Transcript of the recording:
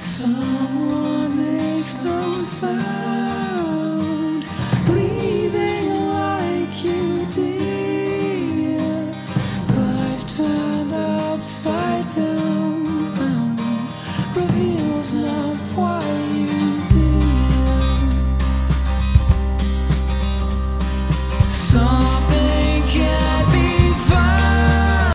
Someone makes no sound, leaving like you did. Life turned upside down.